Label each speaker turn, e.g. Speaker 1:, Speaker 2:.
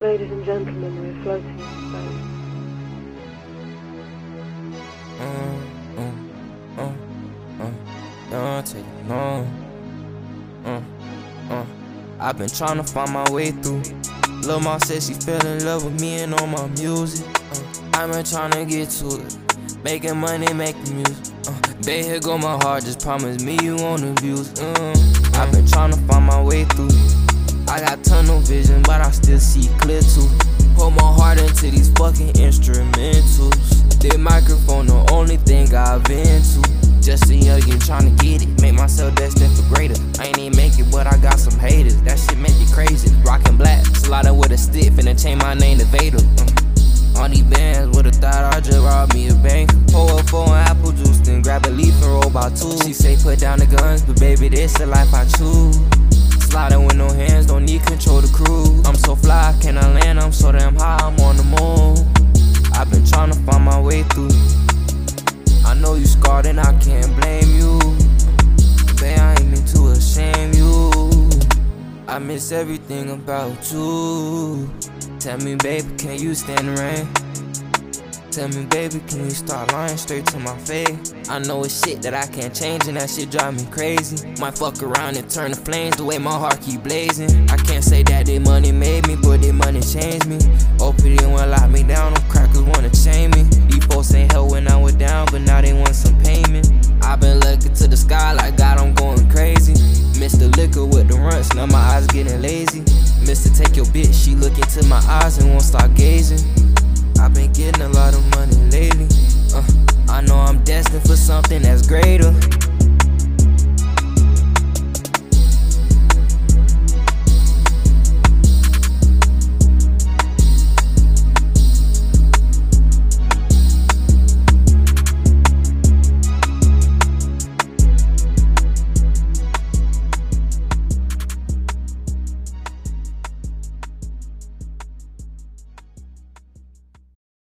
Speaker 1: Ladies and gentlemen, we're floating in space.
Speaker 2: Don't take long. I've been tryna find my way through. Lil' Ma said she fell in love with me and all my music. I've been tryna get to it, making money, making music. Babe, here go my heart, just promise me you won't abuse. I've been tryna find my way through. I got tunnel vision, but I still see clear too. Put my heart into these fucking instrumentals. This microphone the only thing I've been to. Just a youngin' tryna get it, make myself destined for greater. I ain't even make it, but I got some haters. That shit make me crazy. Rockin' black, sliding with a stick, finna change my name to Vader. On these bands, would've thought I just robbed me a bank. Pour up for an apple juice, then grab a leaf and roll by two. She say put down the guns, but baby, this the life I choose. Sliding with no hands, don't need control the crew. I'm so fly, can I land? I'm so damn high, I'm on the moon. I've been tryna find my way through. I know you scarred and I can't blame you. Babe, I ain't mean to shame you. I miss everything about you. Tell me, baby, can you stand the rain? Tell me, baby, can you start lying straight to my face? I know it's shit that I can't change and that shit drive me crazy. Might fuck around and turn the flames the way my heart keep blazing. I can't say that this money made me, but this money changed me. OPD wanna lock me down, them crackers wanna chain me. These folks ain't hell when I was down, but now they want some payment. I been looking to the sky like God, I'm going crazy. Mr. Liquor with the runts, now my eyes getting lazy. Mr. Take your bitch, she look into my eyes and won't stop gazing. I've been getting a lot of money lately. I know I'm destined for something that's greater.